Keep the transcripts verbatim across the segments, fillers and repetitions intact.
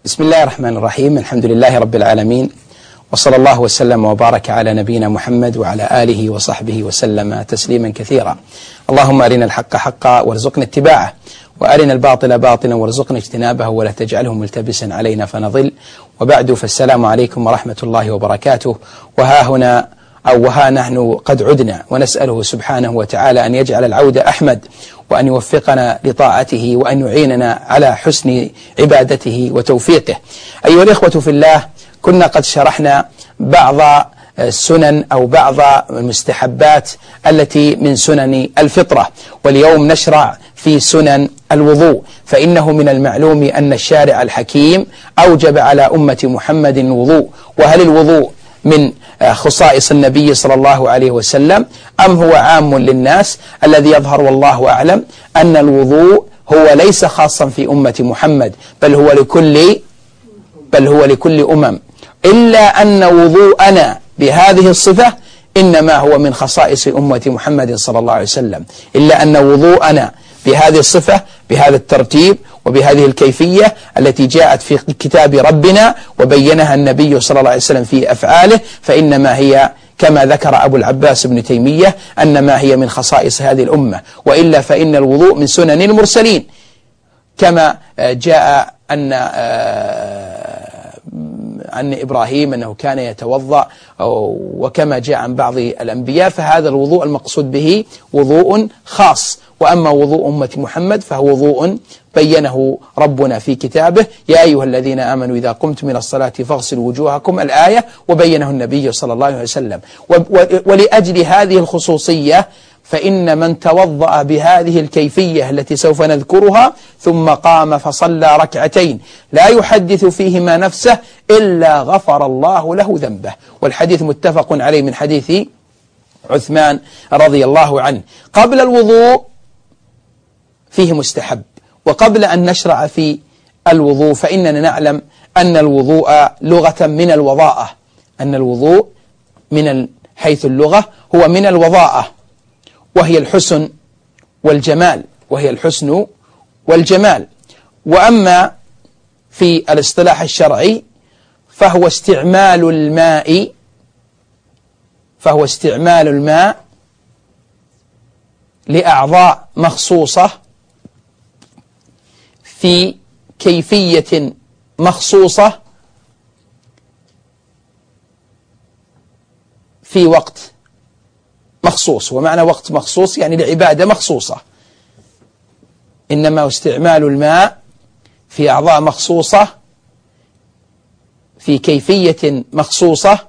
بسم الله الرحمن الرحيم. الحمد لله رب العالمين، وصلى الله وسلم وبارك على نبينا محمد وعلى آله وصحبه وسلم تسليما كثيرا. اللهم أرنا الحق حقا وارزقنا اتباعه، وأرنا الباطل باطلا وارزقنا اجتنابه، ولا تجعله ملتبسا علينا فنضل. وبعد، فالسلام عليكم ورحمة الله وبركاته. وها هنا أو وها نحن قد عدنا، ونسأله سبحانه وتعالى أن يجعل العودة أحمد، وأن يوفقنا لطاعته، وأن يعيننا على حسن عبادته وتوفيقه. أيها الإخوة في الله، كنا قد شرحنا بعض السنن أو بعض المستحبات التي من سنن الفطرة، واليوم نشرع في سنن الوضوء. فإنه من المعلوم أن الشارع الحكيم أوجب على أمة محمد الوضوء. وهل الوضوء من خصائص النبي صلى الله عليه وسلم أم هو عام للناس؟ الذي يظهر والله أعلم أن الوضوء هو ليس خاصا في أمة محمد، بل هو لكل بل هو لكل أمم، إلا أن وضوءنا بهذه الصفة إنما هو من خصائص أمة محمد صلى الله عليه وسلم، إلا أن وضوءنا بهذه الصفة، بهذا الترتيب وبهذه الكيفية التي جاءت في كتاب ربنا وبينها النبي صلى الله عليه وسلم في أفعاله، فإنما هي كما ذكر أبو العباس ابن تيمية أنما هي من خصائص هذه الأمة. وإلا فإن الوضوء من سنن المرسلين، كما جاء أن عن إبراهيم أنه كان يتوضأ، وكما جاء عن بعض الأنبياء. فهذا الوضوء المقصود به وضوء خاص. وأما وضوء أمة محمد فهو وضوء بينه ربنا في كتابه: يا أيها الذين آمنوا إذا قمتم من الصلاة فاغسلوا وجوهكم، الآية، وبينه النبي صلى الله عليه وسلم. ولأجل هذه الخصوصية فإن من توضأ بهذه الكيفية التي سوف نذكرها ثم قام فصلى ركعتين لا يحدث فيهما نفسه إلا غفر الله له ذنبه. والحديث متفق عليه من حديث عثمان رضي الله عنه. قبل الوضوء فيه مستحب. وقبل أن نشرع في الوضوء فإننا نعلم أن الوضوء لغة من الوضاءة، أن الوضوء من حيث اللغة هو من الوضاءة، وهي الحسن والجمال وهي الحسن والجمال. وأما في الاصطلاح الشرعي فهو استعمال الماء فهو استعمال الماء لأعضاء مخصوصة في كيفية مخصوصة في وقت مخصوص. ومعنى وقت مخصوص يعني لعبادة مخصوصة. إنما استعمال الماء في أعضاء مخصوصة في كيفية مخصوصة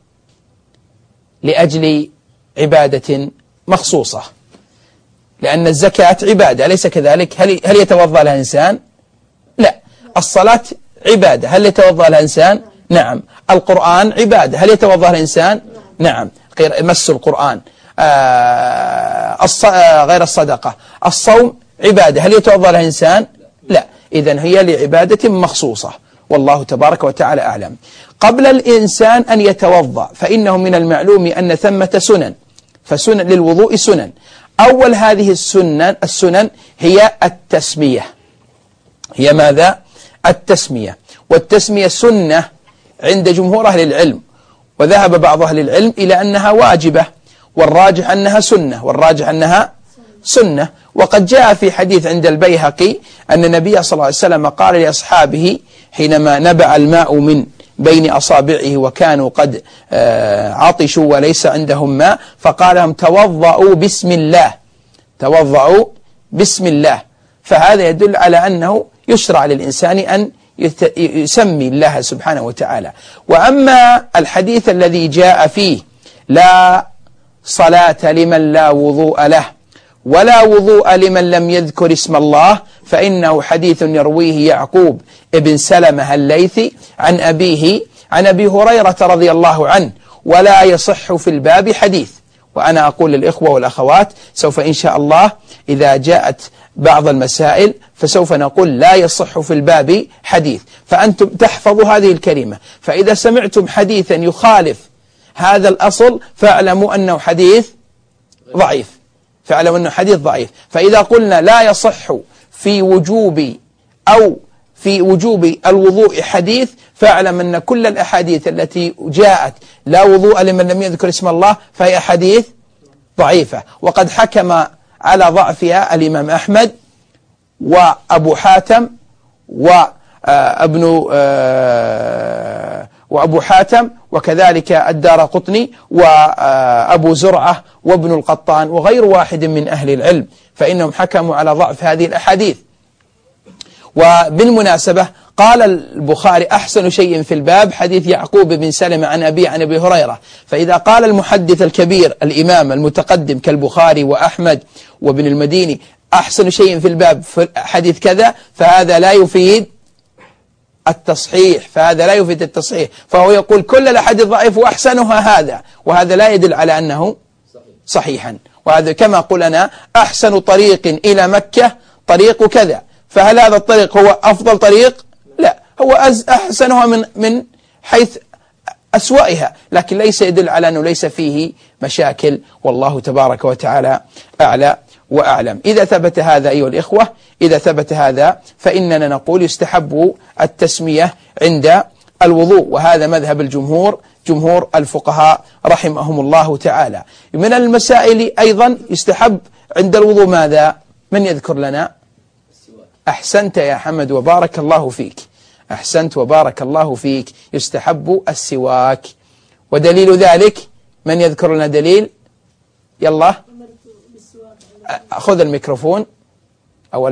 لأجل عبادة مخصوصة، لأن الزكاة عبادة، أليس كذلك؟ هل هل يتوضأ لها إنسان؟ لا. الصلاة عبادة، هل يتوضأ لها إنسان؟ نعم. القرآن عبادة، هل يتوضأ لها إنسان؟ نعم. مس القرآن. آه غير الصدقة. الصوم عبادة، هل يتوضأ لها إنسان؟ لا. إذن هي لعبادة مخصوصة، والله تبارك وتعالى أعلم. قبل الإنسان أن يتوضأ فإنه من المعلوم أن ثمة سنن، فسنن للوضوء سنن. أول هذه السنن السنن هي التسمية. هي ماذا؟ التسمية. والتسمية سنة عند جمهور أهل العلم، وذهب بعض أهل العلم إلى أنها واجبة، والراجح أنها سنة والراجح أنها سنة. وقد جاء في حديث عند البيهقي أن النبي صلى الله عليه وسلم قال لأصحابه حينما نبع الماء من بين أصابعه وكانوا قد عطشوا وليس عندهم ماء، فقال لهم: توضأوا بسم الله، توضأوا بسم الله. فهذا يدل على أنه يشرع للإنسان أن يسمي الله سبحانه وتعالى. وأما الحديث الذي جاء فيه لا صلاة لمن لا وضوء له ولا وضوء لمن لم يذكر اسم الله، فإنه حديث يرويه يعقوب ابن سلمة الليثي عن أبيه عن أبي هريرة رضي الله عنه، ولا يصح في الباب حديث. وأنا أقول للإخوة والأخوات سوف إن شاء الله إذا جاءت بعض المسائل فسوف نقول لا يصح في الباب حديث، فأنتم تحفظوا هذه الكلمة. فإذا سمعتم حديثا يخالف هذا الأصل فاعلموا أنه حديث ضعيف، فاعلموا أنه حديث ضعيف. فإذا قلنا لا يصح في وجوب أو في وجوب الوضوء حديث، فاعلم أن كل الأحاديث التي جاءت لا وضوء لمن لم يذكر اسم الله فهي أحاديث ضعيفة. وقد حكم على ضعفها الإمام أحمد وأبو حاتم وابن وأبو حاتم وكذلك الدارقطني وأبو زرعة وابن القطان وغير واحد من أهل العلم، فإنهم حكموا على ضعف هذه الأحاديث. وبالمناسبة قال البخاري أحسن شيء في الباب حديث يعقوب بن سلمة عن أبي عن أبي هريرة. فإذا قال المحدث الكبير الإمام المتقدم كالبخاري وأحمد وابن المديني أحسن شيء في الباب في حديث كذا، فهذا لا يفيد التصحيح، فهذا لا يفيد التصحيح، فهو يقول كل الأحاديث ضعيف وأحسنها هذا، وهذا لا يدل على أنه صحيحا. وهذا كما قلنا أحسن طريق إلى مكة طريق كذا، فهل هذا الطريق هو أفضل طريق؟ لا، هو أحسنها من من حيث أسوأها، لكن ليس يدل على أنه ليس فيه مشاكل، والله تبارك وتعالى أعلى وأعلم. إذا ثبت هذا أيها الإخوة، إذا ثبت هذا فإننا نقول يستحب التسمية عند الوضوء، وهذا مذهب الجمهور، جمهور الفقهاء رحمهم الله تعالى. من المسائل أيضا يستحب عند الوضوء ماذا؟ من يذكر لنا؟ أحسنت يا حمد وبارك الله فيك، أحسنت وبارك الله فيك، يستحب السواك. ودليل ذلك من يذكر لنا دليل؟ يلا خذ الميكروفون أو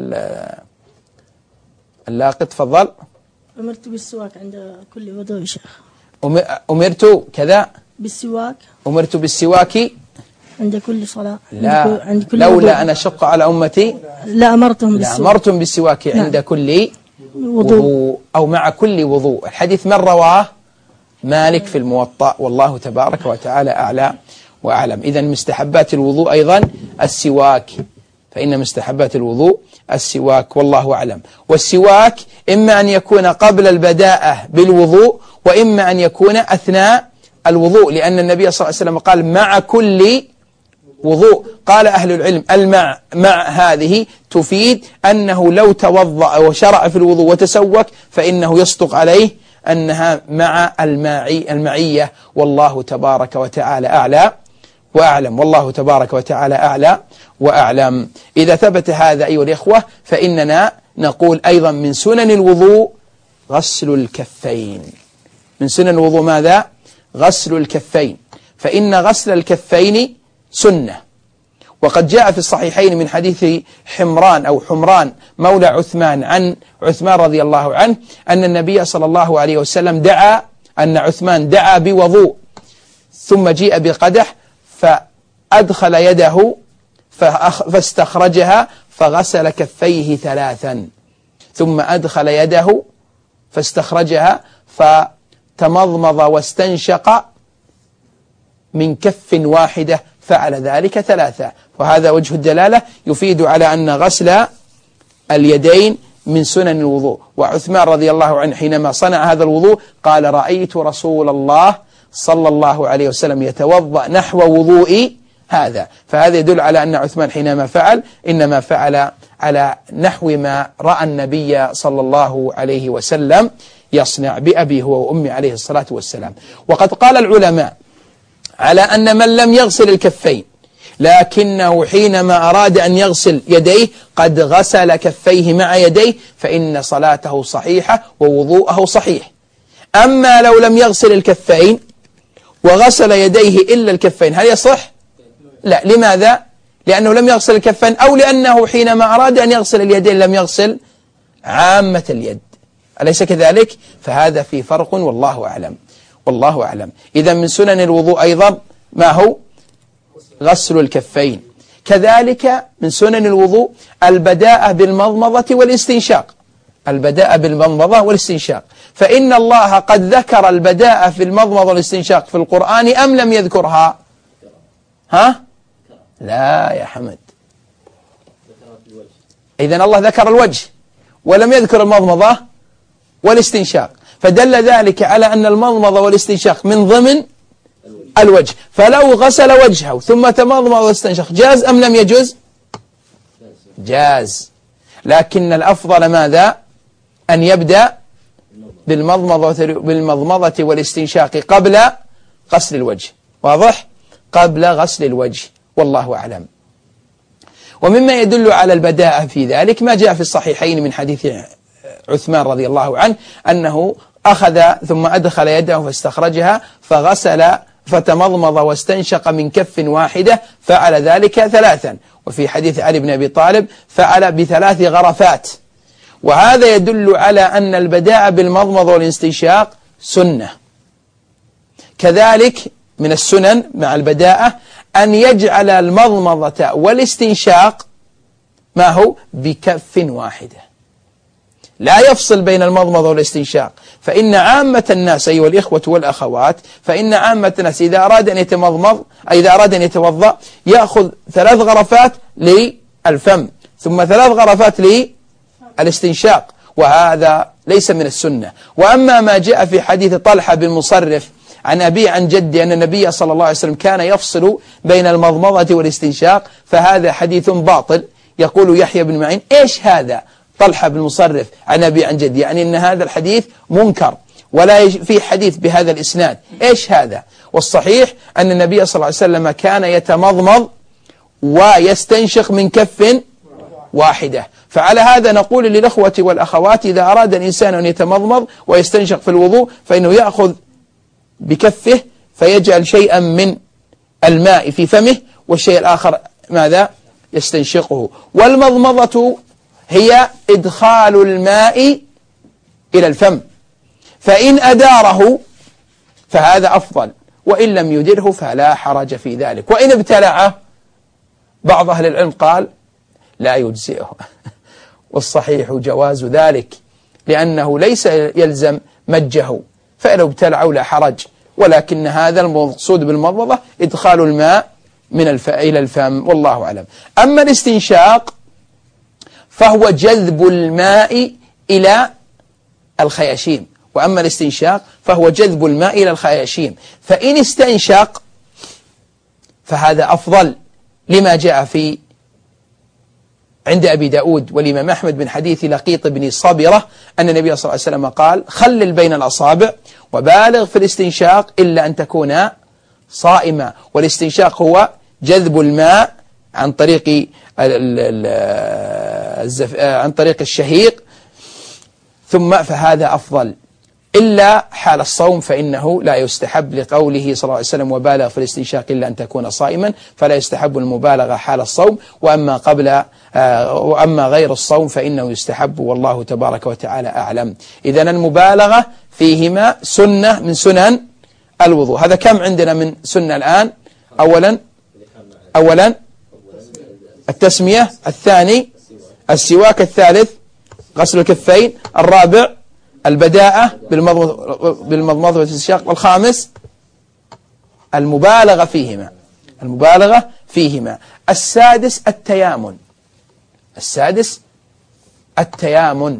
اللاقط، تفضل. أمرت بالسواك عند كل وضوء يا شيخ. أمرت كذا بالسواك، أمرت بالسواك عند كل صلاة. لا، عند كل لولا أن أشق على أمتي لا أمرتهم بالسواك، لا أمرتم بالسواك عند نعم. كل وضوء. وضوء أو مع كل وضوء. الحديث من رواه؟ مالك في الموطأ، والله تبارك وتعالى أعلى وأعلم. إذن مستحبات الوضوء أيضا السواك، فإن مستحبات الوضوء السواك، والله أعلم. والسواك إما أن يكون قبل البداءة بالوضوء، وإما أن يكون أثناء الوضوء، لأن النبي صلى الله عليه وسلم قال مع كل وضوء. قال أهل العلم المع مع هذه تفيد أنه لو توضأ وشرع في الوضوء وتسوك فإنه يصدق عليه أنها مع المعي المعية، والله تبارك وتعالى أعلى وأعلم، والله تبارك وتعالى أعلى وأعلم. إذا ثبت هذا أيها الإخوة فإننا نقول أيضا من سنن الوضوء غسل الكفين. من سنن الوضوء ماذا؟ غسل الكفين، فإن غسل الكفين سنة. وقد جاء في الصحيحين من حديث حمران أو حمران مولى عثمان عن عثمان رضي الله عنه أن النبي صلى الله عليه وسلم دعا أن عثمان دعا بوضوء، ثم جيء بقدح فأدخل يده فاستخرجها فغسل كفيه ثلاثا، ثم أدخل يده فاستخرجها فتمضمض واستنشق من كف واحدة، فعل ذلك ثلاثة. وهذا وجه الدلالة يفيد على أن غسل اليدين من سنن الوضوء. وعثمان رضي الله عنه حينما صنع هذا الوضوء قال رأيت رسول الله صلى الله عليه وسلم يتوضأ نحو وضوئي هذا، فهذا يدل على أن عثمان حينما فعل إنما فعل على نحو ما رأى النبي صلى الله عليه وسلم يصنع بأبي هو وأمي عليه الصلاة والسلام. وقد قال العلماء على أن من لم يغسل الكفين لكنه حينما أراد أن يغسل يديه قد غسل كفيه مع يديه فإن صلاته صحيحة ووضوءه صحيح. أما لو لم يغسل الكفين وغسل يديه إلا الكفين هل يصح؟ لا. لماذا؟ لأنه لم يغسل الكفين، أو لأنه حينما أراد أن يغسل اليدين لم يغسل عامة اليد، أليس كذلك؟ فهذا في فرق، والله أعلم، والله أعلم. إذا من سنن الوضوء أيضا ما هو؟ غسل الكفين. كذلك من سنن الوضوء البداءة بالمضمضة والاستنشاق، البداءة بالمضمضة والاستنشاق، فإن الله قد ذكر البداءة في المضمضة والاستنشاق في القرآن أم لم يذكرها؟ ها؟ لا يا حمد. إذن الله ذكر الوجه ولم يذكر المضمضة والاستنشاق، فدل ذلك على أن المضمضة والاستنشاق من ضمن الوجه. فلو غسل وجهه ثم تمضمض واستنشق جاز أم لم يجوز؟ جاز. لكن الأفضل ماذا؟ أن يبدأ بالمضمضة, بالمضمضة والاستنشاق قبل غسل الوجه. واضح؟ قبل غسل الوجه، والله أعلم. ومما يدل على البداءة في ذلك ما جاء في الصحيحين من حديث عثمان رضي الله عنه أنه أخذ ثم أدخل يده فاستخرجها فغسل فتمضمض واستنشق من كف واحدة، فعل ذلك ثلاثا. وفي حديث علي بن أبي طالب فعل بثلاث غرفات. وهذا يدل على أن البداءة بالمضمضة والاستنشاق سنة. كذلك من السنن مع البداءة أن يجعل المضمضة والاستنشاق ما هو بكف واحدة، لا يفصل بين المضمضة والاستنشاق. فإن عامة الناس أيها الإخوة والأخوات، فإن عامة الناس إذا أراد أن يتمضمض أي إذا أراد أن يتوضأ يأخذ ثلاث غرفات للفم ثم ثلاث غرفات للاستنشاق، وهذا ليس من السنة. وأما ما جاء في حديث طلحة بن مصرف عن أبي عن جدي أن النبي صلى الله عليه وسلم كان يفصل بين المضمضة والاستنشاق، فهذا حديث باطل. يقول يحيى بن معين: إيش هذا طلحة بن مصرف عن أبي عن جدي؟ يعني أن هذا الحديث منكر ولا في حديث بهذا الإسناد. إيش هذا؟ والصحيح أن النبي صلى الله عليه وسلم كان يتمضمض ويستنشق من كف واحدة. فعلى هذا نقول للأخوة والأخوات إذا أراد الإنسان أن يتمضمض ويستنشق في الوضوء فإنه يأخذ بكفه فيجعل شيئا من الماء في فمه والشيء الآخر ماذا؟ يستنشقه. والمضمضة هي إدخال الماء إلى الفم، فإن أداره فهذا أفضل، وإن لم يدره فلا حرج في ذلك. وإن ابتلعه بعض أهل العلم قال لا يجزئه والصحيح جواز ذلك، لأنه ليس يلزم مجه، فلو ابتلعوا لا حرج. ولكن هذا المقصود بالمضمضة إدخال الماء من الف... إلى الفم، والله أعلم. أما الاستنشاق فهو جذب الماء إلى الخياشيم، وأما الاستنشاق فهو جذب الماء إلى الخياشيم. فإن استنشق فهذا أفضل لما جاء في عند أبي داود والإمام أحمد من حديث لقيط بن صبرة أن النبي صلى الله عليه وسلم قال: خلل بين الأصابع وبالغ في الاستنشاق إلا أن تكون صائما. والاستنشاق هو جذب الماء عن طريق عن طريق الشهيق، ثم فهذا أفضل، إلا حال الصوم فإنه لا يستحب، لقوله صلى الله عليه وسلم: وبالغ في الاستنشاق إلا أن تكون صائما، فلا يستحب المبالغة حال الصوم. وأما قبل وأما غير الصوم فإنه يستحب، والله تبارك وتعالى أعلم. إذن المبالغة فيهما سنة من سنن الوضوء. هذا كم عندنا من سنة الآن؟ أولا أولا التسمية، الثاني السواك، الثالث غسل الكفين، الرابع البداءة بالمضمضة والاستنشاق، والخامس المبالغة فيهما المبالغة فيهما السادس التيامن السادس التيامن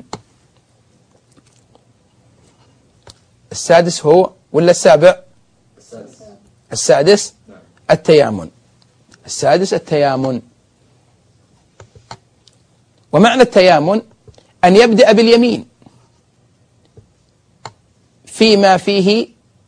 السادس هو ولا السابع؟ السادس التيامن السادس التيامن ومعنى التيامن أن يبدأ باليمين فيما فيه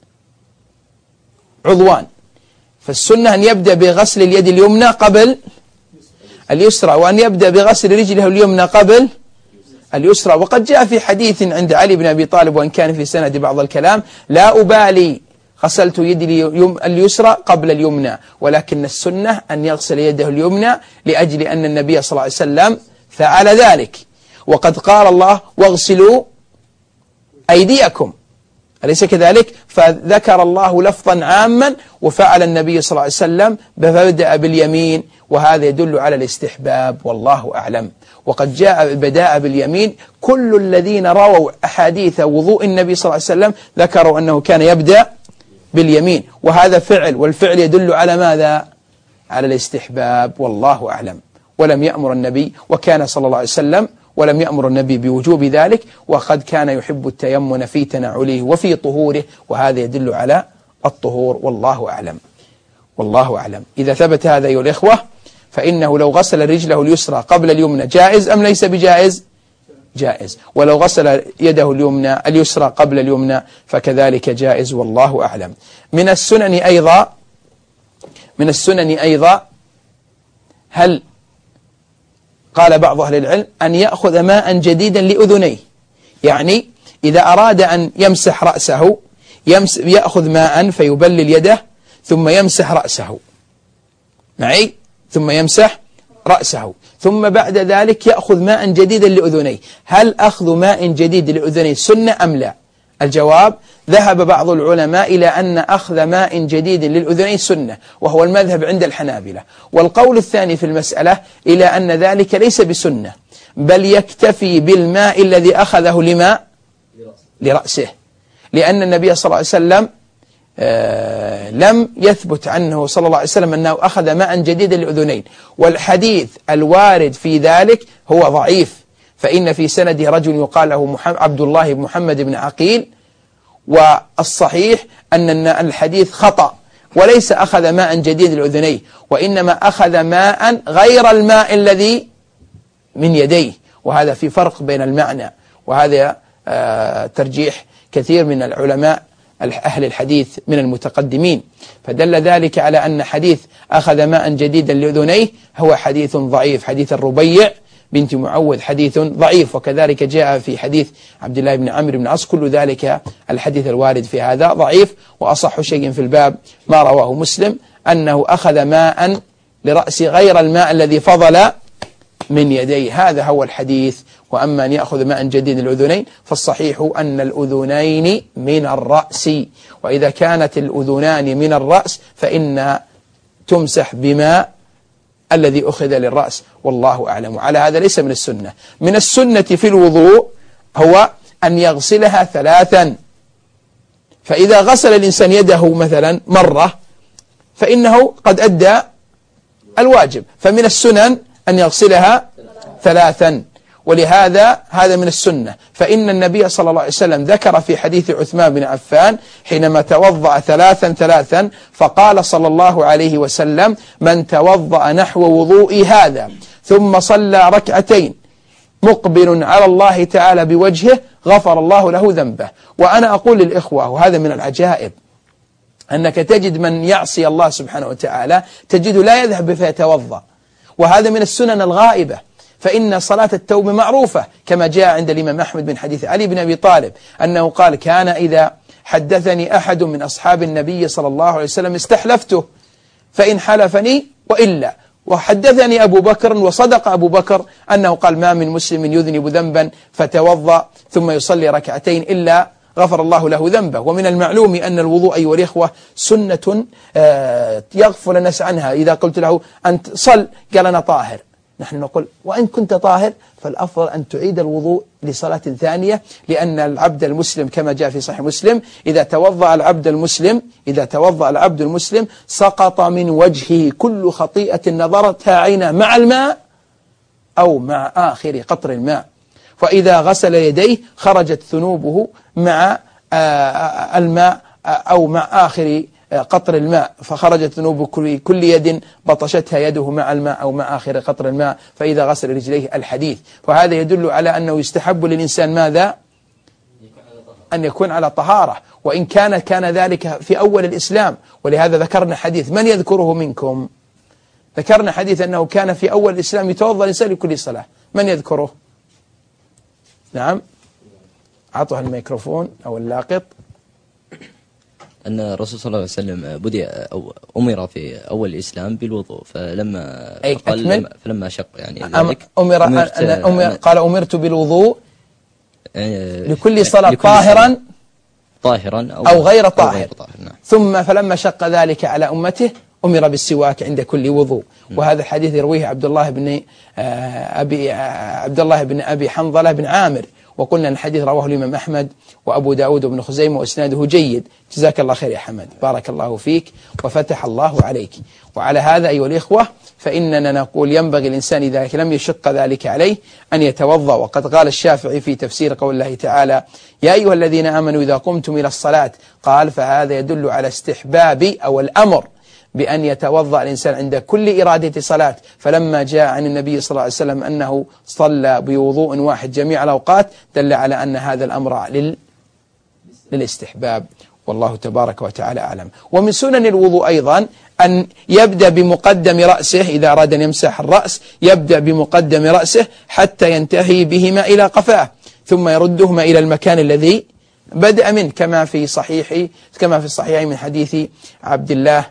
عضوان. فالسنة أن يبدأ بغسل اليد اليمنى قبل اليسرى، وأن يبدأ بغسل رجله اليمنى قبل اليسرى. وقد جاء في حديث عند علي بن أبي طالب وإن كان في سند بعض الكلام: لا أبالي غسلت يدي اليسرى قبل اليمنى، ولكن السنة أن يغسل يده اليمنى لأجل أن النبي صلى الله عليه وسلم فعل ذلك. وقد قال الله: واغسلوا أيديكم، أليس كذلك؟ فذكر الله لفظا عاما وفعل النبي صلى الله عليه وسلم فبدأ باليمين، وهذا يدل على الاستحباب، والله أعلم. وقد جاء البداء باليمين، كل الذين رووا أحاديث وضوء النبي صلى الله عليه وسلم ذكروا أنه كان يبدأ باليمين، وهذا فعل، والفعل يدل على ماذا؟ على الاستحباب، والله أعلم. ولم يأمر النبي وكان صلى الله عليه وسلم ولم يأمر النبي بوجوب ذلك، وقد كان يحب التيمن في تنعله وفي طهوره، وهذا يدل على الطهور، والله أعلم والله أعلم. إذا ثبت هذا أيها الإخوة فإنه لو غسل رجله اليسرى قبل اليمنى جائز أم ليس بجائز؟ جائز. ولو غسل يده اليمنى اليسرى قبل اليمنى فكذلك جائز، والله أعلم. من السنن أيضا من السنن أيضا هل قال بعض أهل العلم أن يأخذ ماء جديدا لأذنيه، يعني إذا أراد أن يمسح رأسه يمس يأخذ ماء فيبلل يده ثم يمسح رأسه معي ثم يمسح رأسه ثم بعد ذلك يأخذ ماء جديدا لأذنيه. هل أخذ ماء جديد لأذنيه سنة أم لا؟ الجواب: ذهب بعض العلماء إلى أن أخذ ماء جديد للأذنين سنة، وهو المذهب عند الحنابلة. والقول الثاني في المسألة إلى أن ذلك ليس بسنة، بل يكتفي بالماء الذي أخذه لماء لرأسه، لأن النبي صلى الله عليه وسلم آه لم يثبت عنه صلى الله عليه وسلم أنه أخذ ماء جديدا للأذنين، والحديث الوارد في ذلك هو ضعيف، فإن في سنده رجل يقال له عبد الله بن محمد بن عقيل، والصحيح أن الحديث خطأ، وليس أخذ ماء جديد لأذنيه، وإنما أخذ ماء غير الماء الذي من يديه، وهذا في فرق بين المعنى، وهذا آه ترجيح كثير من العلماء أهل الحديث من المتقدمين، فدل ذلك على أن حديث أخذ ماء جديدا لأذنيه هو حديث ضعيف. حديث الربيع بنت معوذ حديث ضعيف، وكذلك جاء في حديث عبد الله بن عمرو بن عاص، كل ذلك الحديث الوارد في هذا ضعيف. وأصح شيء في الباب ما رواه مسلم أنه أخذ ماء لرأس غير الماء الذي فضل من يديه، هذا هو الحديث. وأما أن يأخذ ماء جديد للأذنين فالصحيح أن الأذنين من الرأس، وإذا كانت الأذنان من الرأس فإن تمسح بماء الذي أخذ للرأس، والله أعلم. على هذا ليس من السنة. من السنة في الوضوء هو أن يغسلها ثلاثا، فإذا غسل الإنسان يده مثلا مرة فإنه قد أدى الواجب، فمن السنن أن يغسلها ثلاثا، ولهذا هذا من السنة. فإن النبي صلى الله عليه وسلم ذكر في حديث عثمان بن عفان حينما توضأ ثلاثا ثلاثا فقال صلى الله عليه وسلم: من توضأ نحو وضوئي هذا ثم صلى ركعتين مقبل على الله تعالى بوجهه غفر الله له ذنبه. وأنا أقول للإخوة، وهذا من العجائب، أنك تجد من يعصي الله سبحانه وتعالى تجد لا يذهب فيتوضأ، وهذا من السنن الغائبة، فإن صلاة التوبة معروفة كما جاء عند الإمام أحمد من حديث علي بن أبي طالب أنه قال: كان إذا حدثني أحد من أصحاب النبي صلى الله عليه وسلم استحلفته فإن حلفني وإلا. وحدثني أبو بكر وصدق أبو بكر أنه قال: ما من مسلم يذنب ذنبا فتوضأ ثم يصلي ركعتين إلا غفر الله له ذنبه. ومن المعلوم أن الوضوء أيها الإخوة سنة يغفل الناس عنها. إذا قلت له أنت صل قال أنا طاهر، نحن نقول وإن كنت طاهر فالأفضل أن تعيد الوضوء لصلاة ثانية، لأن العبد المسلم كما جاء في صحيح مسلم إذا توضأ العبد المسلم إذا توضأ العبد المسلم سقط من وجهه كل خطيئة نظرتها عينه مع الماء أو مع آخر قطر الماء، وإذا غسل يديه خرجت ذنوبه مع الماء أو مع آخر قطر الماء، فخرجت ذنوب كل, كل يد بطشتها يده مع الماء أو مع آخر قطر الماء، فإذا غسل رجليه الحديث. وهذا يدل على أنه يستحب للإنسان ماذا؟ أن يكون على طهارة، وإن كان كان ذلك في أول الإسلام. ولهذا ذكرنا حديث، من يذكره منكم؟ ذكرنا حديث أنه كان في أول الإسلام يتوضأ الإنسان لكل صلاة، من يذكره؟ نعم، أعطوها الميكروفون أو اللاقط. أن الرسول صلى الله عليه وسلم بدأ أو أمر في أول الإسلام بالوضوء، فلما قال لما فلما شق يعني ذلك أمر, أمرت أمر قال أمرت بالوضوء لكل صلاة لكل طاهرا طاهرا أو, أو غير طاهر, أو غير طاهر نعم. ثم فلما شق ذلك على أمته أمر بالسواك عند كل وضوء. وهذا الحديث يرويه عبد الله بن أبي عبد الله بن أبي حنظلة بن عامر، وقلنا أن الحديث رواه الإمام أحمد وأبو داود وابن خزيمة وإسناده جيد. جزاك الله خير يا حمد، بارك الله فيك وفتح الله عليك. وعلى هذا أيها الإخوة فإننا نقول ينبغي الإنسان إذا لم يشق ذلك عليه أن يتوضأ. وقد قال الشافعي في تفسير قول الله تعالى: يا أيها الذين آمنوا إذا قمتم إلى الصلاة، قال فهذا يدل على استحباب أو الأمر بأن يتوضأ الإنسان عند كل إرادة صلاة، فلما جاء عن النبي صلى الله عليه وسلم أنه صلى بوضوء واحد جميع الأوقات دل على أن هذا الأمر لل... للاستحباب، والله تبارك وتعالى أعلم. ومن سنن الوضوء أيضا أن يبدأ بمقدم رأسه، إذا أراد أن يمسح الرأس يبدأ بمقدم رأسه حتى ينتهي بهما إلى قفاه، ثم يردهما إلى المكان الذي بدأ منه، كما في صحيح كما في الصحيح من حديث عبد الله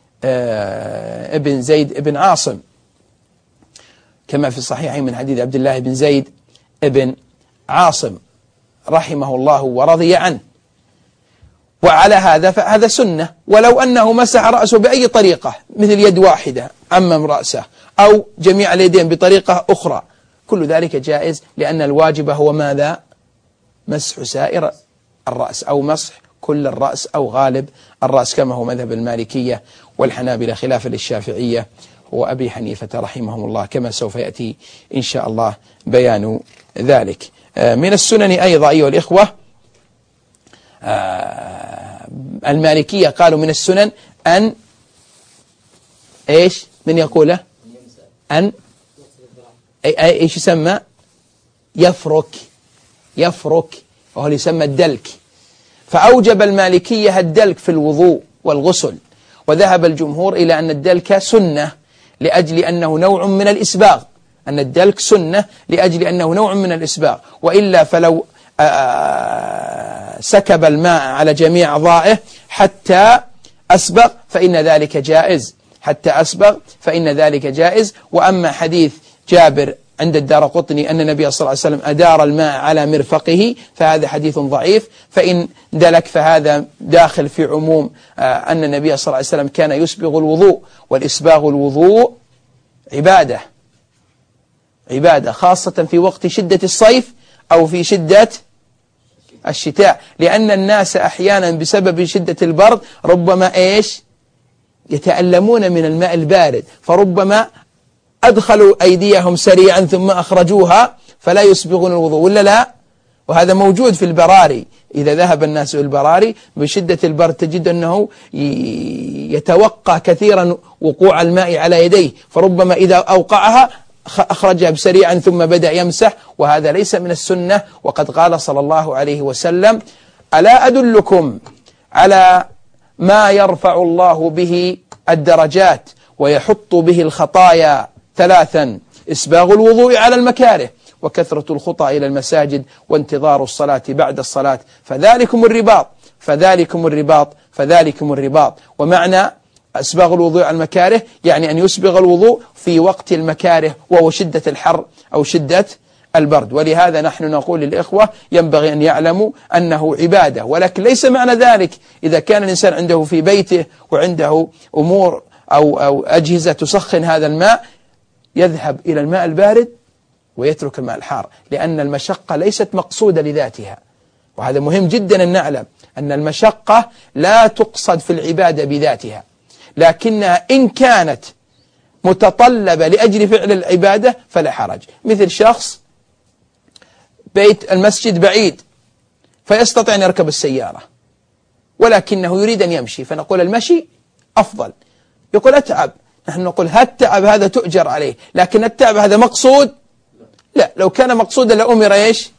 ابن زيد ابن عاصم كما في الصحيح من حديث عبد الله بن زيد ابن عاصم رحمه الله ورضي عنه. وعلى هذا فهذا سنة، ولو أنه مسح رأسه بأي طريقة مثل يد واحدة عمم رأسه أو جميع اليدين بطريقة أخرى كل ذلك جائز، لأن الواجب هو ماذا؟ مسح سائر الرأس أو مسح كل الرأس أو غالب الرأس، كما هو مذهب المالكية والحنابلة خلافا للشافعية وأبي حنيفة رحمهم الله، كما سوف يأتي إن شاء الله بيان ذلك. من السنن أيضا أيها الإخوة المالكية قالوا من السنن أن إيش من يقوله أن إيش يسمى يفرك يفرك وهو اللي يسمى الدلك، فأوجب المالكية الدلك في الوضوء والغسل، وذهب الجمهور إلى أن الدلك سنة لأجل أنه نوع من الإسباغ، أن الدلك سنة لأجل أنه نوع من الإسباغ، وإلا فلو سكب الماء على جميع أعضائه حتى أسبغ فإن ذلك جائز حتى أسبغ فإن ذلك جائز. وأما حديث جابر عند الدارقطني أن النبي صلى الله عليه وسلم أدار الماء على مرفقه فهذا حديث ضعيف، فإن دلك فهذا داخل في عموم أن النبي صلى الله عليه وسلم كان يسبغ الوضوء، والإسباغ الوضوء عبادة عبادة خاصة في وقت شدة الصيف أو في شدة الشتاء، لأن الناس أحيانا بسبب شدة البرد ربما إيش يتألمون من الماء البارد، فربما أدخلوا أيديهم سريعا ثم أخرجوها فلا يسبغون الوضوء، ولا لا؟ وهذا موجود في البراري، إذا ذهب الناس إلى البراري بشدة البرد تجد أنه يتوقع كثيرا وقوع الماء على يديه، فربما إذا أوقعها أخرجها بسريعا ثم بدأ يمسح، وهذا ليس من السنة. وقد قال صلى الله عليه وسلم: ألا أدلكم على ما يرفع الله به الدرجات ويحط به الخطايا ثلاثا: إسباغ الوضوء على المكاره، وكثرة الخطى إلى المساجد، وانتظار الصلاة بعد الصلاة، فذلكم الرباط فذلكم الرباط فذلكم الرباط. ومعنى إسباغ الوضوء على المكاره يعني أن يسبغ الوضوء في وقت المكاره وهو شدة الحر أو شدة البرد. ولهذا نحن نقول للإخوة ينبغي أن يعلموا أنه عبادة، ولكن ليس معنى ذلك إذا كان الإنسان عنده في بيته وعنده أمور أو, أو أجهزة تسخن هذا الماء يذهب إلى الماء البارد ويترك الماء الحار، لأن المشقة ليست مقصودة لذاتها. وهذا مهم جدا أن نعلم أن المشقة لا تقصد في العبادة بذاتها، لكنها إن كانت متطلبة لأجل فعل العبادة فلا حرج. مثل شخص بيت المسجد بعيد فيستطيع أن يركب السيارة ولكنه يريد أن يمشي، فنقول المشي أفضل. يقول أتعب، نحن نقول هالتعب هذا تؤجر عليه، لكن التعب هذا مقصود؟ لا، لو كان مقصودا لأمر إيش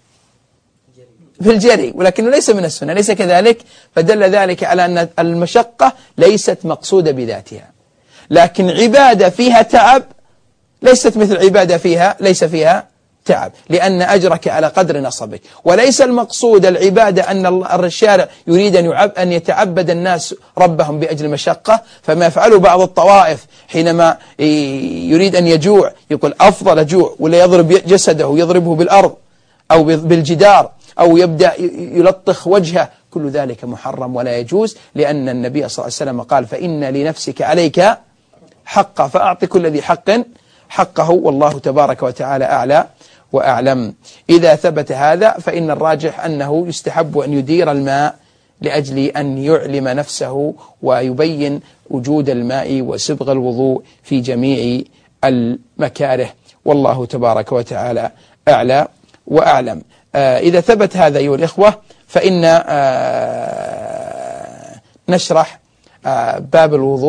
في الجري، ولكنه ليس من السنة، ليس كذلك، فدل ذلك على أن المشقة ليست مقصودة بذاتها. لكن عبادة فيها تعب ليست مثل عبادة فيها ليس فيها تعب، لأن أجرك على قدر نصبك. وليس المقصود العبادة أن الشارع يريد أن يتعبد الناس ربهم بأجل المشقة، فما يفعله بعض الطوائف حينما يريد أن يجوع يقول أفضل جوع، ولا يضرب جسده يضربه بالأرض أو بالجدار أو يبدأ يلطخ وجهه، كل ذلك محرم ولا يجوز، لأن النبي صلى الله عليه وسلم قال: فإن لنفسك عليك حقا فأعط كل ذي حق حقه، والله تبارك وتعالى أعلى وأعلم. إذا ثبت هذا فإن الراجح أنه يستحب أن يدير الماء لأجل أن يعلم نفسه ويبين وجود الماء وسبغ الوضوء في جميع المكاره، والله تبارك وتعالى أعلى وأعلم. آه إذا ثبت هذا أيها الإخوة فإن آه نشرح آه باب الوضوء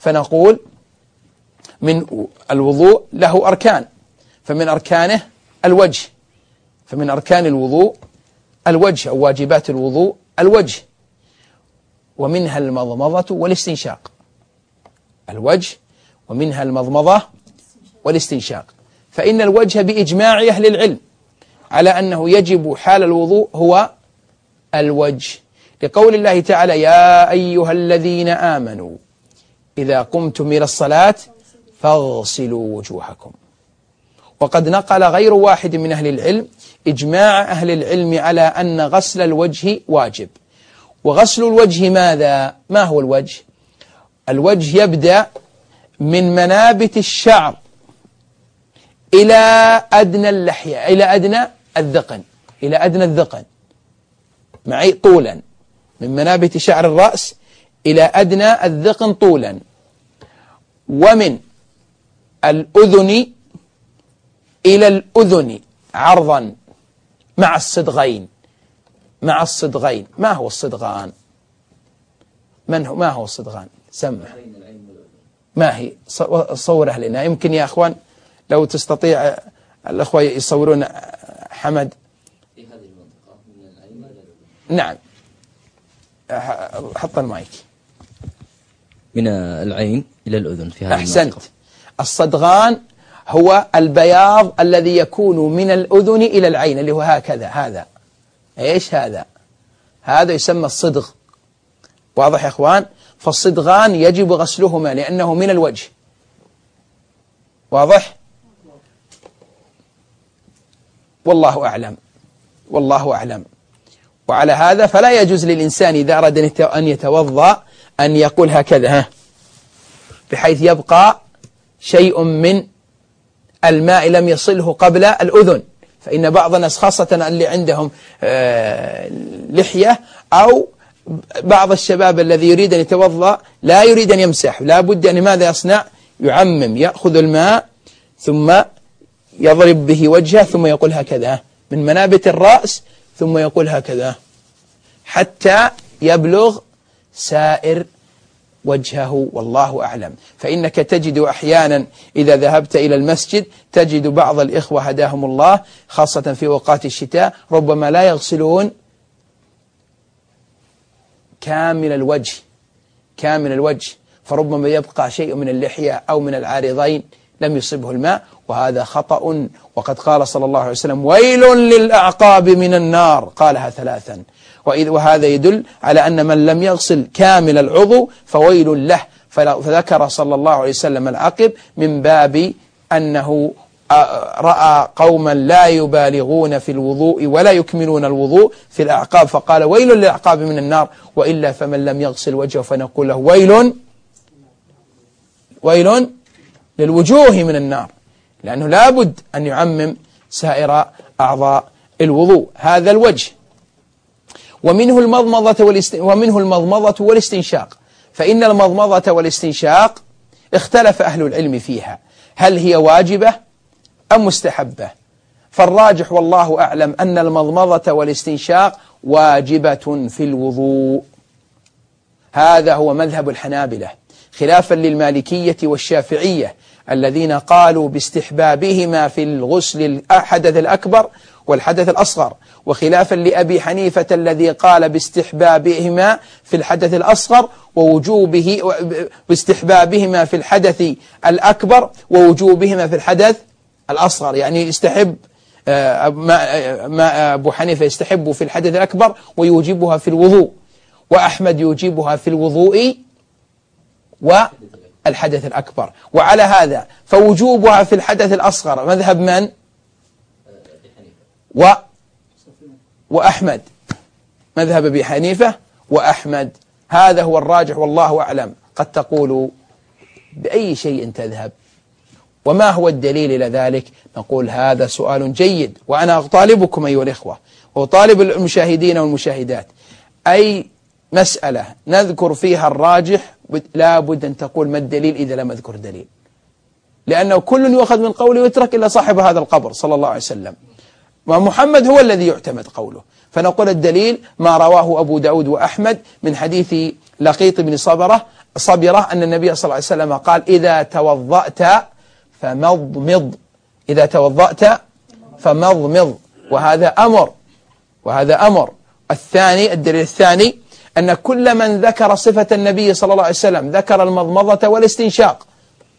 فنقول من الوضوء له أركان، فمن أركانه الوجه، فمن أركان الوضوء الوجه أو واجبات الوضوء الوجه، ومنها المضمضة والاستنشاق. الوجه ومنها المضمضة والاستنشاق. فإن الوجه بإجماع أهل العلم على أنه يجب حال الوضوء هو الوجه، لقول الله تعالى: يا أيها الذين آمنوا إذا قمتم إلى الصلاة فاغسلوا وجوهكم. وقد نقل غير واحد من أهل العلم إجماع أهل العلم على أن غسل الوجه واجب. وغسل الوجه ماذا؟ ما هو الوجه؟ الوجه يبدأ من منابت الشعر إلى أدنى اللحية، إلى أدنى الذقن، إلى أدنى الذقن معي طولا، من منابت شعر الرأس إلى أدنى الذقن طولا، ومن الأذن إلى الأذن عرضا مع الصدغين، مع الصدغين. ما هو الصدغان؟ من هو ما هو الصدغان؟ سمح. ما هي؟ صوره لنا يمكن يا أخوان، لو تستطيع الأخوة يصورون حمد في هذه المنطقة من العين إلى الأذن. نعم، حط المايك. من العين إلى الأذن في هذه أحسنت. المنطقة. الصدغان هو البياض الذي يكون من الأذن إلى العين، اللي هو هكذا، هذا إيش هذا؟ هذا يسمى الصدغ. واضح يا أخوان؟ فالصدغان يجب غسلهما لأنه من الوجه. واضح؟ والله أعلم، والله أعلم. وعلى هذا فلا يجوز للإنسان إذا أراد أن يتوضأ أن يقول هكذا، ها، بحيث يبقى شيء من الماء لم يصله قبل الأذن. فإن بعض الناس خاصة اللي عندهم لحية أو بعض الشباب الذي يريد أن يتوضأ لا يريد أن يمسح، لا بد أن ماذا يصنع؟ يعمم، يأخذ الماء ثم يضرب به وجهه ثم يقول هكذا من منابت الرأس، ثم يقول هكذا حتى يبلغ سائر وجهه. والله أعلم. فإنك تجد أحيانا إذا ذهبت إلى المسجد تجد بعض الإخوة هداهم الله خاصة في أوقات الشتاء ربما لا يغسلون كامل الوجه، كامل الوجه، فربما يبقى شيء من اللحية أو من العارضين لم يصبه الماء، وهذا خطأ. وقد قال صلى الله عليه وسلم: ويل للأعقاب من النار، قالها ثلاثا. وهذا يدل على أن من لم يغسل كامل العضو فويل له. فذكر صلى الله عليه وسلم العقب من باب أنه رأى قوما لا يبالغون في الوضوء ولا يكملون الوضوء في الأعقاب فقال: ويل للأعقاب من النار. وإلا فمن لم يغسل وجهه فنقول له: ويل ويل للوجوه من النار، لأنه لابد أن يعمم سائر أعضاء الوضوء. هذا الوجه. ومنه المضمضة ومنه المضمضة والاستنشاق. فإن المضمضة والاستنشاق اختلف أهل العلم فيها، هل هي واجبة أم مستحبة؟ فالراجح والله أعلم أن المضمضة والاستنشاق واجبة في الوضوء. هذا هو مذهب الحنابلة، خلافا للمالكية والشافعية الذين قالوا باستحبابهما في الغسل الحدث الأكبر والحدث الأصغر، وخلافا لأبي حنيفة الذي قال باستحبابهما في الحدث الأصغر ووجوبه باستحبابهما في الحدث الأكبر ووجوبهما في الحدث الأصغر. يعني يستحب ما أبو حنيفة يستحب في الحدث الأكبر ويوجبها في الوضوء، وأحمد يوجبها في الوضوء والحدث الأكبر. وعلى هذا فوجوبها في الحدث الأصغر مذهب من؟ و وأحمد، مذهب أبي حنيفة وأحمد. هذا هو الراجح والله أعلم. قد تقول بأي شيء تذهب؟ وما هو الدليل إلى ذلك؟ نقول هذا سؤال جيد، وأنا أطالبكم أيها الإخوة وأطالب المشاهدين والمشاهدات، أي مسألة نذكر فيها الراجح لا بد أن تقول ما الدليل إذا لم أذكر دليل، لأنه كل يؤخذ من قوله ويترك إلا صاحب هذا القبر صلى الله عليه وسلم، ومحمد هو الذي يعتمد قوله. فنقول الدليل ما رواه أبو داود وأحمد من حديث لقيط بن صبرة صبرة أن النبي صلى الله عليه وسلم قال إذا توضأت فمضمض، إذا توضأت فمضمض، وهذا أمر، وهذا أمر. الثاني، الدليل الثاني أن كل من ذكر صفة النبي صلى الله عليه وسلم ذكر المضمضة والاستنشاق،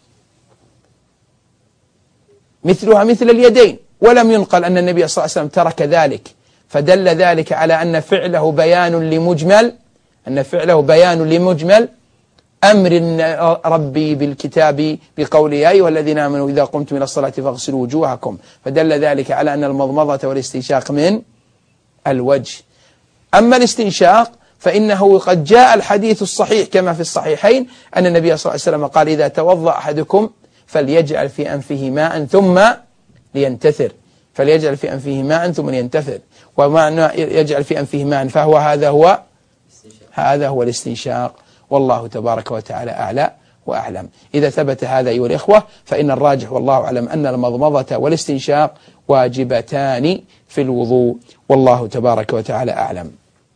مثلها مثل اليدين، ولم ينقل أن النبي صلى الله عليه وسلم ترك ذلك، فدل ذلك على أن فعله بيان لمجمل، أن فعله بيان لمجمل أمر ربي بالكتاب بقوله يا أيها الذين آمنوا إذا قمتم إلى الصلاة فاغسلوا وجوهكم، فدل ذلك على أن المضمضة والاستنشاق من الوجه. أما الاستنشاق فإنه قد جاء الحديث الصحيح كما في الصحيحين أن النبي صلى الله عليه وسلم قال إذا توضأ أحدكم فليجعل في أنفه ماء ثم لينتثر، فليجعل في أنفه ماء ثم لينتثر، ومعنى يجعل في أنفه ماء فهو هذا هو هذا هو الاستنشاق، والله تبارك وتعالى أعلى وأعلم. إذا ثبت هذا أيها الإخوة فإن الراجح والله أعلم أن المضمضة والاستنشاق واجبتان في الوضوء، والله تبارك وتعالى أعلم.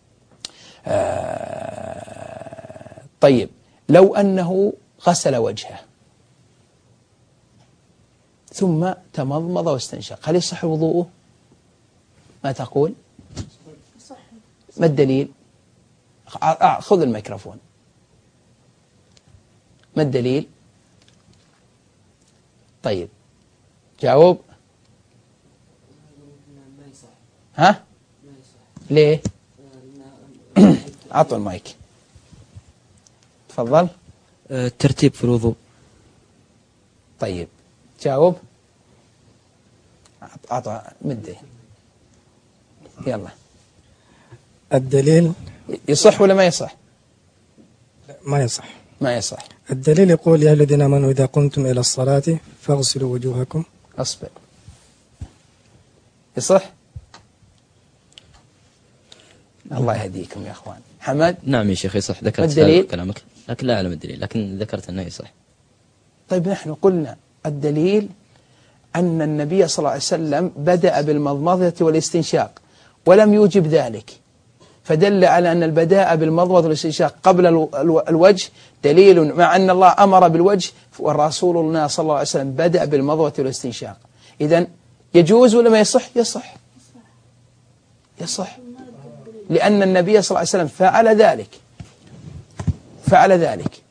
آه طيب، لو أنه غسل وجهه ثم تمضمض واستنشق، هل يصح وضوءه؟ ما تقول؟ ما الدليل؟ خذ الميكروفون. ما الدليل؟ طيب جاوب. ها؟ ليه؟ أعطوا المايك. تفضل. الترتيب في الوضوء. طيب جاوب. أعطوا مدي. يلا. الدليل يصح ولا ما يصح؟ ما يصح. ما يصح. الدليل يقول يا الذين آمنوا إذا قمتم إلى الصلاة فاغسلوا وجوهكم. أصبر. يصح؟ الله يهديكم يا أخوان. حمد. نعم يا شيخ يصح، ذكرت كلامك لكن لا أعلم الدليل، لكن ذكرت أنه يصح. طيب نحن قلنا الدليل أن النبي صلى الله عليه وسلم بدأ بالمضمضة والاستنشاق ولم يوجب ذلك، فدل على أن البداء بالمضمضة والاستنشاق قبل الوجه دليل، مع أن الله أمر بالوجه والرسول الله صلى الله عليه وسلم بدأ بالمضمضة والاستنشاق. إذن يجوز ولا ما يصح؟ يصح يصح لأن النبي صلى الله عليه وسلم فعل ذلك فعل ذلك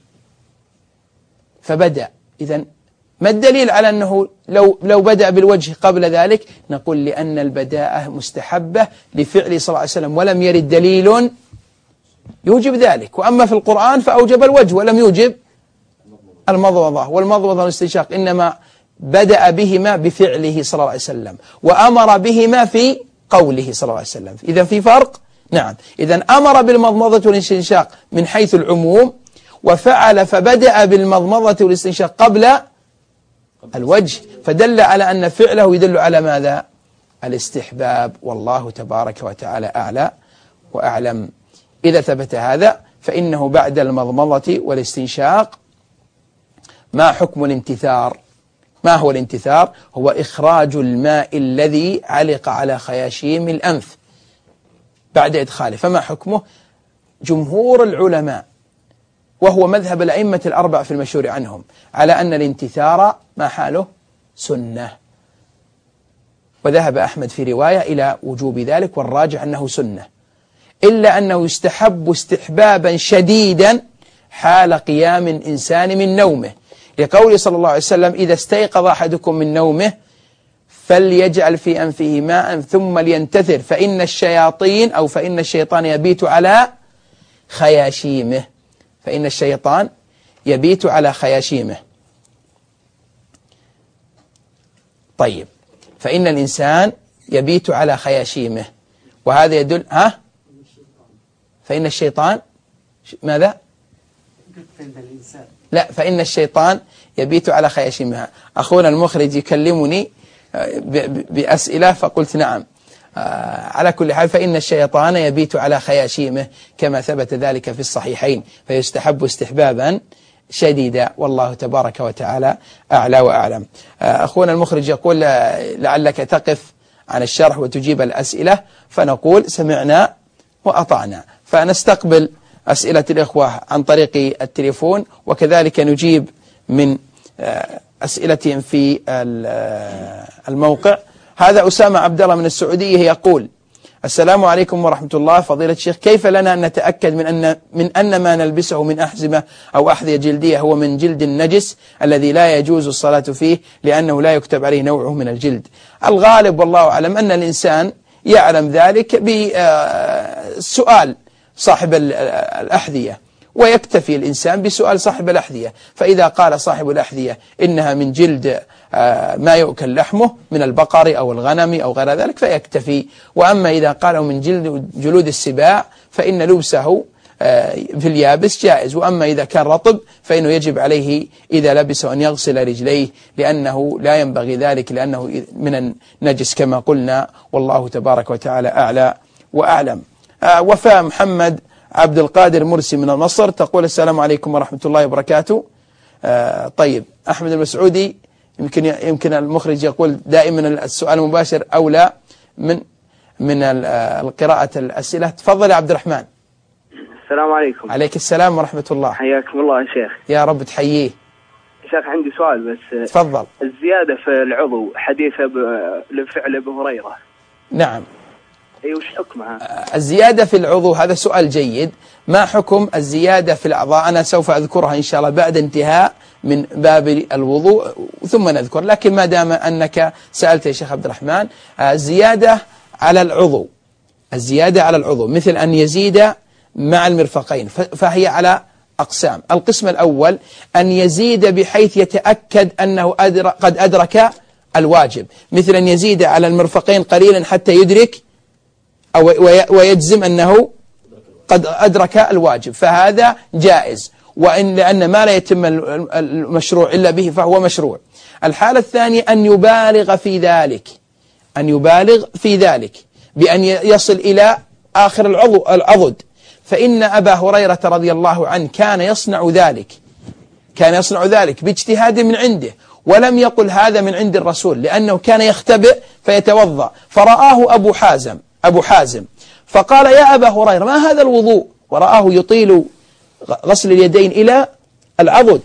فبدأ. إذن ما الدليل على أنه لو لو بدأ بالوجه قبل ذلك؟ نقول لأن البداءة مستحبة لفعل صلى الله عليه وسلم ولم يرد دليل يوجب ذلك، وأما في القرآن فأوجب الوجه ولم يوجب المضمضة، والمضمضة والاستنشاق إنما بدأ بهما بفعله صلى الله عليه وسلم وأمر بهما في قوله صلى الله عليه وسلم. إذن في فرق؟ نعم. إذن أمر بالمضمضة والاستنشاق من حيث العموم، وفعل فبدأ بالمضمضة والاستنشاق قبل الوجه، فدل على أن فعله يدل على ماذا؟ الاستحباب، والله تبارك وتعالى أعلى وأعلم. إذا ثبت هذا فإنه بعد المضمضة والاستنشاق ما حكم الانتثار؟ ما هو الانتثار؟ هو إخراج الماء الذي علق على خياشيم الأنف بعد إدخاله. فما حكمه؟ جمهور العلماء وهو مذهب الأئمة الأربع في المشهور عنهم على أن الانتثار ما حاله سنة، وذهب أحمد في رواية إلى وجوب ذلك، والراجع أنه سنة، إلا أنه يستحب استحبابا شديدا حال قيام الإنسان من نومه، لقوله صلى الله عليه وسلم إذا استيقظ أحدكم من نومه فليجعل في أنفه ماء ثم لينتثر فإن الشياطين أو فإن الشيطان يبيت على خياشيمه، فإن الشيطان يبيت على خياشيمه. طيب، فإن الإنسان يبيت على خياشيمه، وهذا يدل ها فإن الشيطان ماذا؟ لا، فإن الشيطان يبيت على خياشيمها. أخونا المخرج يكلمني بأسئلة فقلت نعم. على كل حال فإن الشيطان يبيت على خياشيمه كما ثبت ذلك في الصحيحين، فيستحب استحبابا شديدا، والله تبارك وتعالى أعلى وأعلم. أخونا المخرج يقول لعلك تقف عن الشرح وتجيب الأسئلة، فنقول سمعنا وأطعنا، فنستقبل أسئلة الإخوة عن طريق التليفون، وكذلك نجيب من أسئلتهم في الموقع. هذا أسامة عبد الله من السعودية يقول: السلام عليكم ورحمة الله، فضيلة الشيخ، كيف لنا أن نتأكد من أن من أن ما نلبسه من أحزمة أو أحذية جلدية هو من جلد النجس الذي لا يجوز الصلاة فيه لأنه لا يكتب عليه نوعه من الجلد؟ الغالب والله أعلم أن الإنسان يعلم ذلك بسؤال صاحب الأحذية، ويكتفي الإنسان بسؤال صاحب الأحذية، فإذا قال صاحب الأحذية إنها من جلد ما يؤكل لحمه من البقر أو الغنم أو غير ذلك فيكتفي. وأما إذا قالوا من جلد جلود السباع فإن لبسه في اليابس جائز، وأما إذا كان رطب فإنه يجب عليه إذا لبسه أن يغسل رجليه، لأنه لا ينبغي ذلك لأنه من النجس كما قلنا، والله تبارك وتعالى أعلى وأعلم. وفاء محمد عبد القادر مرسي من مصر تقول: السلام عليكم ورحمة الله وبركاته. طيب، أحمد المسعودي يمكن يمكن المخرج يقول دائما السؤال المباشر أولى من من القراءة الأسئلة. تفضل يا عبد الرحمن. السلام عليكم. عليك السلام ورحمة الله. حياكم الله يا شيخ. يا رب تحييه. شيخ عندي سؤال بس. تفضل. الزيادة في العضو حديث لفعل أبو هريرة. نعم. أي وش حكمها؟ الزيادة في العضو هذا سؤال جيد. ما حكم الزيادة في الأعضاء؟ أنا سوف أذكرها إن شاء الله بعد انتهاء من باب الوضوء ثم نذكر، لكن ما دام أنك سألت يا شيخ عبد الرحمن، الزيادة على العضو، الزيادة على العضو مثل أن يزيد مع المرفقين فهي على أقسام. القسم الأول أن يزيد بحيث يتأكد أنه أدرك قد أدرك الواجب، مثل أن يزيد على المرفقين قليلا حتى يدرك أو ويجزم أنه قد أدرك الواجب، فهذا جائز، وإن لأن ما لا يتم المشروع إلا به فهو مشروع. الحالة الثانية أن يبالغ في ذلك، أن يبالغ في ذلك بأن يصل إلى آخر العضو العضد، فإن أبا هريرة رضي الله عنه كان يصنع ذلك، كان يصنع ذلك باجتهاد من عنده، ولم يقل هذا من عند الرسول، لأنه كان يختبئ فيتوضأ، فرآه أبو حازم أبو حازم فقال: يا أبا هريرة ما هذا الوضوء؟ ورآه يطيل غسل اليدين إلى العضد،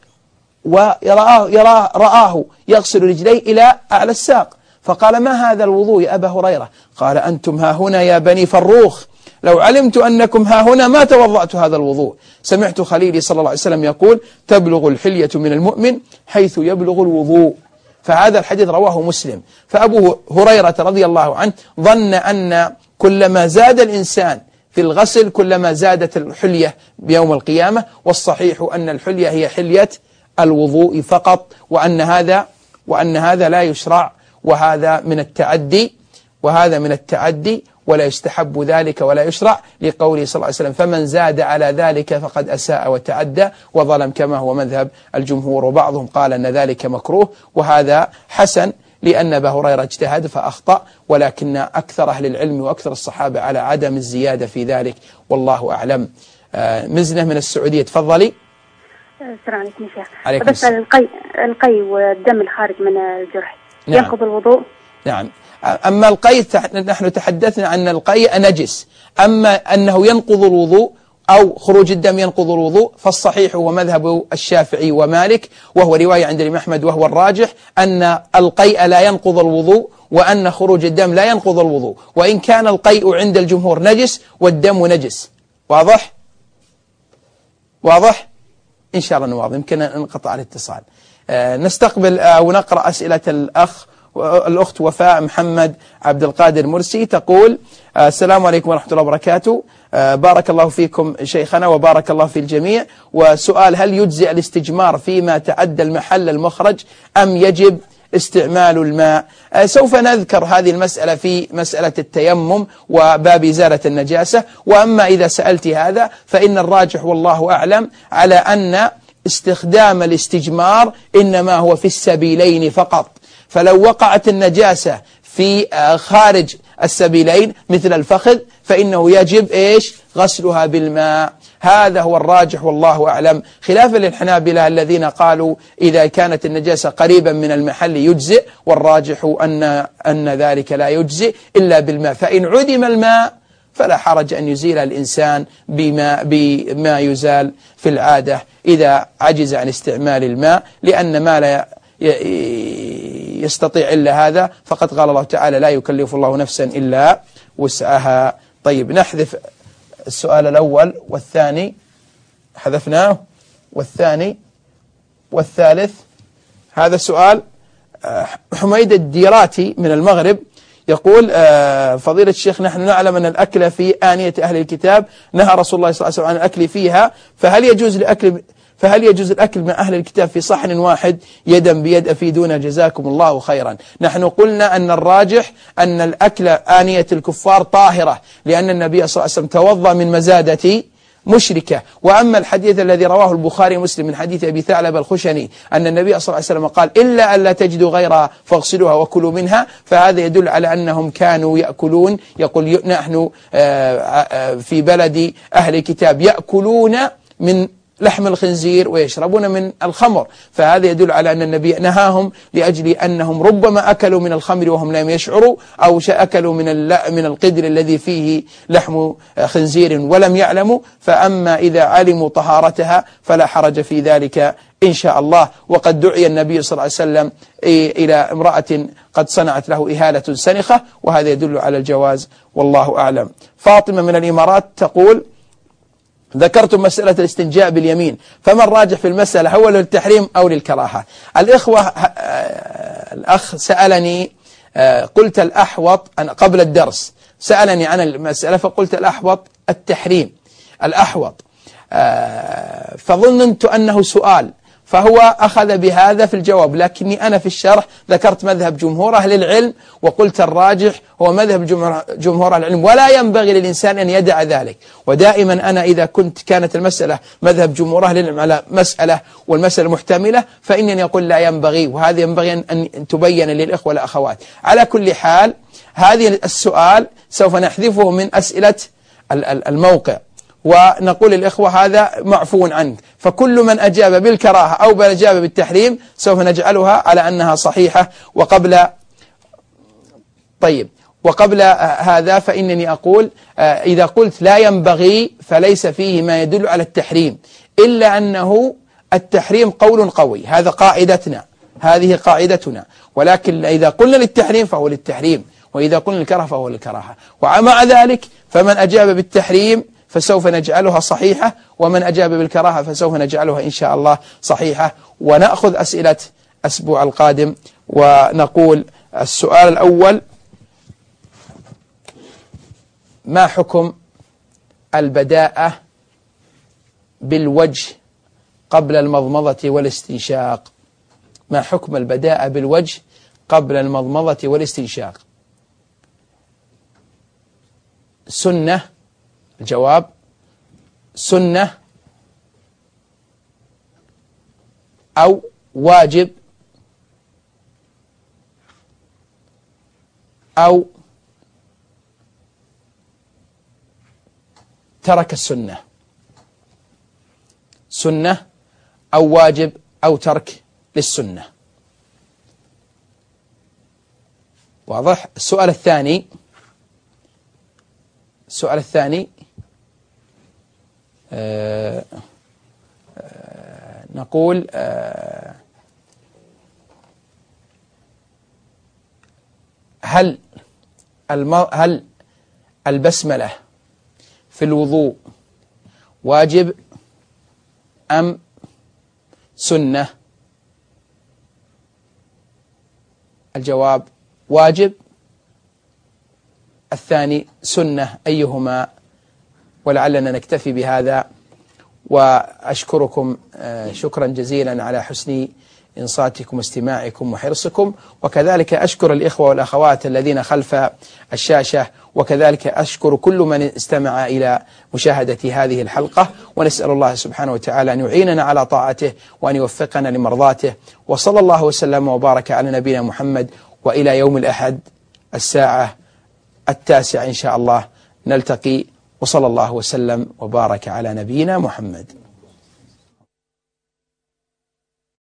ورآه يراه رآه يغسل رجليه إلى أعلى الساق، فقال: ما هذا الوضوء يا أبا هريرة؟ قال: أنتم ها هنا يا بني فروخ، لو علمت أنكم ها هنا ما توضأت هذا الوضوء. سمعت خليلي صلى الله عليه وسلم يقول: تبلغ الحلية من المؤمن حيث يبلغ الوضوء. فهذا الحديث رواه مسلم. فأبو هريرة رضي الله عنه ظن أن كلما زاد الإنسان في الغسل كلما زادت الحلية بيوم القيامة، والصحيح أن الحلية هي حلية الوضوء فقط، وأن هذا وأن هذا لا يشرع، وهذا من التعدي وهذا من التعدي ولا يستحب ذلك ولا يشرع، لقوله صلى الله عليه وسلم: فمن زاد على ذلك فقد أساء وتعدى وظلم، كما هو مذهب الجمهور، وبعضهم قال أن ذلك مكروه، وهذا حسن لأن أبا هريرة اجتهد فأخطأ، ولكن أكثر أهل العلم وأكثر الصحابة على عدم الزيادة في ذلك، والله أعلم. مزنة من السعودية تفضلي. السلام عليكم يا شيخ. عليكم بس القي القي والدم الخارج من الجرح نعم. ينقض الوضوء؟ نعم. أما القي نحن تحدثنا أن القي نجس، أما أنه ينقض الوضوء أو خروج الدم ينقض الوضوء فالصحيح هو مذهب الشافعي ومالك، وهو رواية عند الإمام أحمد، وهو الراجح أن القيء لا ينقض الوضوء، وأن خروج الدم لا ينقض الوضوء، وإن كان القيء عند الجمهور نجس والدم نجس. واضح؟ واضح؟ إن شاء الله نواضح، يمكن انقطع الاتصال. آه نستقبل أو آه نقرأ أسئلة الأخ الأخت وفاء محمد عبد القادر مرسي تقول: آه السلام عليكم ورحمة الله وبركاته، آه بارك الله فيكم شيخنا وبارك الله في الجميع، وسؤال: هل يجزئ الاستجمار فيما تعدى المحل المخرج أم يجب استعمال الماء؟ آه سوف نذكر هذه المسألة في مسألة التيمم وباب إزالة النجاسة، وأما إذا سألت هذا فإن الراجح والله أعلم على أن استخدام الاستجمار إنما هو في السبيلين فقط، فلو وقعت النجاسة في خارج السبيلين مثل الفخذ فإنه يجب إيش؟ غسلها بالماء. هذا هو الراجح والله أعلم، خلافا للحنابلة الذين قالوا إذا كانت النجاسة قريبا من المحل يجزئ، والراجح أن أن ذلك لا يجزئ إلا بالماء، فإن عدم الماء فلا حرج أن يزيل الإنسان بما, بما يزال في العادة إذا عجز عن استعمال الماء، لأن ما لا يستطيع إلا هذا، فقد قال الله تعالى لا يكلف الله نفسا إلا وسعها. طيب نحذف السؤال الأول والثاني، حذفناه، والثاني والثالث. هذا سؤال حميد الديراتي من المغرب يقول فضيلة الشيخ نحن نعلم أن الأكل في آنية أهل الكتاب نهى رسول الله صلى الله عليه وسلم عن الأكل فيها، فهل يجوز لأكل فهل يجوز الأكل مع أهل الكتاب في صحن واحد يدا بيد؟ أفيدونا جزاكم الله خيرا. نحن قلنا أن الراجح أن الأكل آنية الكفار طاهرة، لأن النبي صلى الله عليه وسلم توضأ من مزادة مشركة. وأما الحديث الذي رواه البخاري ومسلم من حديث أبي ثعلبة الخشني أن النبي صلى الله عليه وسلم قال إلا أن لا تجدوا غيرها فاغسلوها وكلوا منها، فهذا يدل على أنهم كانوا يأكلون. يقول نحن في بلد أهل الكتاب يأكلون من لحم الخنزير ويشربون من الخمر، فهذا يدل على أن النبي نهاهم لأجل أنهم ربما أكلوا من الخمر وهم لم يشعروا، أو أكلوا من من القدر الذي فيه لحم خنزير ولم يعلموا. فأما إذا علموا طهارتها فلا حرج في ذلك إن شاء الله. وقد دعي النبي صلى الله عليه وسلم إلى امرأة قد صنعت له إهالة سنخة، وهذا يدل على الجواز والله أعلم. فاطمة من الإمارات تقول ذكرتم مسألة الاستنجاء باليمين، فما الراجح في المسألة، هو للتحريم أو للكراهة؟ الإخوة الأخ سألني قلت الأحوط قبل الدرس، سألني عن المسألة فقلت الأحوط التحريم الأحوط، فظننت أنه سؤال فهو أخذ بهذا في الجواب، لكني أنا في الشرح ذكرت مذهب جمهور أهل العلم وقلت الراجح هو مذهب جمهور أهل العلم، ولا ينبغي للإنسان أن يدع ذلك. ودائما أنا إذا كنت كانت المسألة مذهب جمهور أهل العلم على مسألة والمسألة محتملة فإنني أقول لا ينبغي، وهذا ينبغي أن تبين للإخوة والأخوات. على كل حال هذه السؤال سوف نحذفه من أسئلة الموقع، ونقول للإخوة هذا معفو عنه، فكل من أجاب بالكراهة أو أجاب بالتحريم سوف نجعلها على أنها صحيحة. وقبل طيب وقبل هذا فإنني أقول إذا قلت لا ينبغي فليس فيه ما يدل على التحريم، إلا أنه التحريم قول قوي، هذا قاعدتنا، هذه قاعدتنا، ولكن إذا قلنا للتحريم فهو للتحريم، وإذا قلنا للكراهة فهو للكراهة. ومع ذلك فمن أجاب بالتحريم فسوف نجعلها صحيحة، ومن أجاب بالكراهة فسوف نجعلها إن شاء الله صحيحة. ونأخذ أسئلة الأسبوع القادم، ونقول السؤال الأول: ما حكم البداءة بالوجه قبل المضمضة والاستنشاق؟ ما حكم البداءة بالوجه قبل المضمضة والاستنشاق؟ سنة؟ الجواب سنة أو واجب أو ترك السنة. سنة أو واجب أو ترك للسنة. واضح؟ السؤال الثاني السؤال الثاني آه آه نقول آه هل هل البسملة في الوضوء واجب أم سنة؟ الجواب واجب، الثاني سنة، أيهما؟ ولعلنا نكتفي بهذا، وأشكركم شكرا جزيلا على حسن إنصاتكم واستماعكم وحرصكم، وكذلك أشكر الإخوة والأخوات الذين خلف الشاشة، وكذلك أشكر كل من استمع إلى مشاهدة هذه الحلقة، ونسأل الله سبحانه وتعالى أن يعيننا على طاعته وأن يوفقنا لمرضاته، وصلى الله وسلم وبارك على نبينا محمد. وإلى يوم الأحد الساعة التاسعة إن شاء الله نلتقي، وصلى الله وسلم وبارك على نبينا محمد.